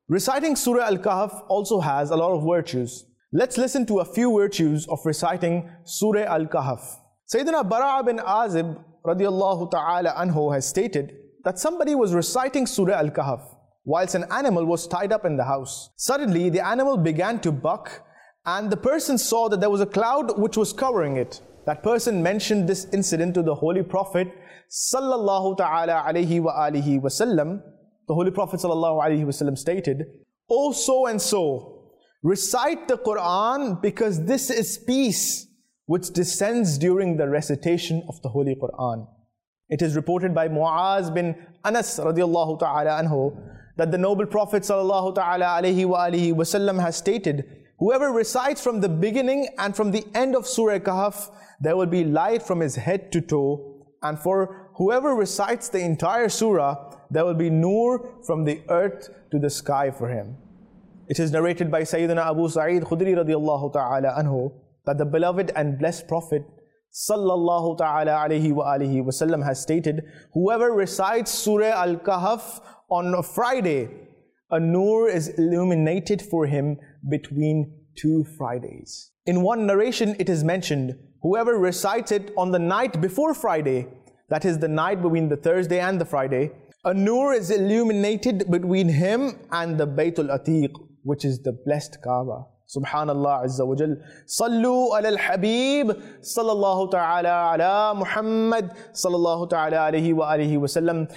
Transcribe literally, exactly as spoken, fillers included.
Reciting Surah Al-Kahf also has a lot of virtues. Let's listen to a few virtues of reciting Surah Al-Kahf. Sayyidina Bara' bin Azib radiallahu ta'ala anhu has stated that somebody was reciting Surah Al-Kahf whilst an animal was tied up in the house. Suddenly the animal began to buck, and the person saw that there was a cloud which was covering it. That person mentioned this incident to the Holy Prophet sallallahu ta'ala alayhi wa alihi wa sallam. The Holy Prophet sallallahu alayhi wa sallam stated, "O so and so, recite the Quran because this is peace which descends during the recitation of the Holy Quran." It is reported by Muaz bin Anas radiallahu ta'ala anhu that the noble Prophet sallallahu ta'ala alayhi wa alihi wa sallam has stated, "Whoever recites from the beginning and from the end of Surah Kahf, there will be light from his head to toe. And for whoever recites the entire surah, there will be nur from the earth to the sky for him." It is narrated by Sayyidina Abu Sa'id Khudri radiallahu ta'ala anhu that the beloved and blessed Prophet sallallahu ta'ala alayhi wa alihi wa sallam has stated, "Whoever recites Surah Al-Kahf on a Friday, a nur is illuminated for him between two Fridays." In one narration it is mentioned, whoever recites it on the night before Friday, that is the night between the Thursday and the Friday, a nur is illuminated between him and the Baytul Atiq, which is the blessed Kaaba. Subhanallah Azza wa Jal. Sallu ala al-Habib sallallahu ta'ala ala Muhammad sallallahu ta'ala alayhi wa alihi wa sallam.